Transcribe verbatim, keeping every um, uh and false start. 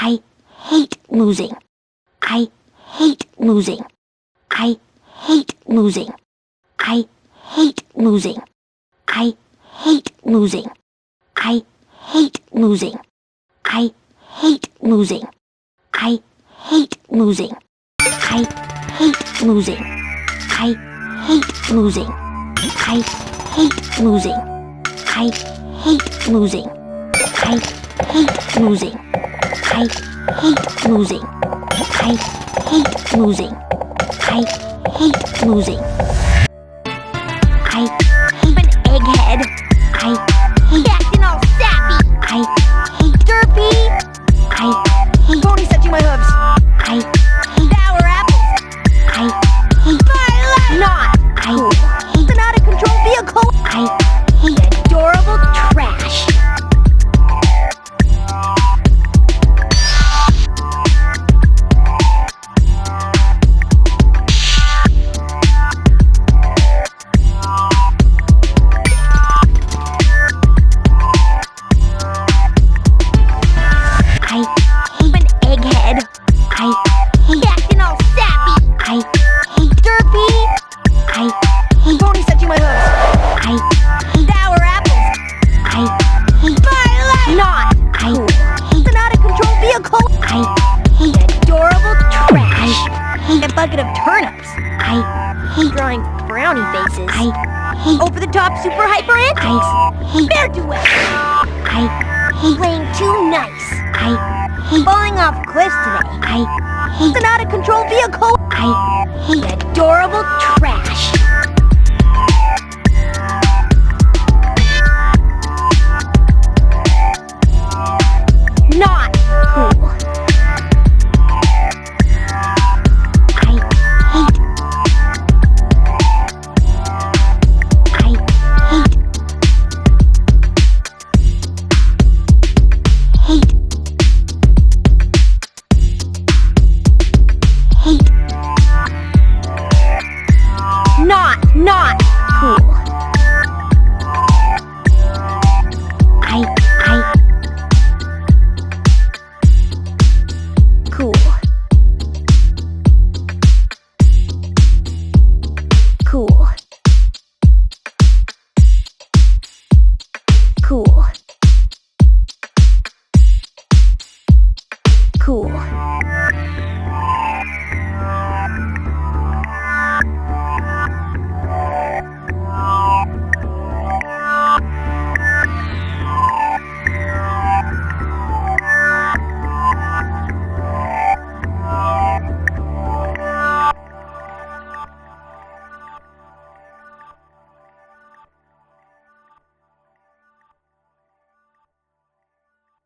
I hate losing. I hate losing. I hate losing. I hate losing. I hate losing. I hate losing. I hate losing. I hate losing. I hate losing. I hate losing. I hate losing. I hate losing. I hate losing. I hate losing. I hate losing. I hate losing. I hate an egghead. I hate acting all sappy. I hate derpy. I hate ponies touching my hooves. I hate sour apples. I hate my not. I hate an out of control vehicle. I hate adorable trash. I hate an egghead. I hate acting all sappy. I hate derpy. I hate ponies touching my hooves. I hate sour apples. I hate my not. I hate an out of control vehicle. I hate adorable trash. I hate a bucket of turnips. I hate drawing brownie faces. I hate over the top super hyper antics. I hate bear duets. I hate playing too nice. I hate falling off cliffs today. I hate an out of control vehicle. I hate adorable trash. Not cool. I hate. I hate. Hate. Hate. Not, not cool. I, I. Cool. Cool. Cool. Cool.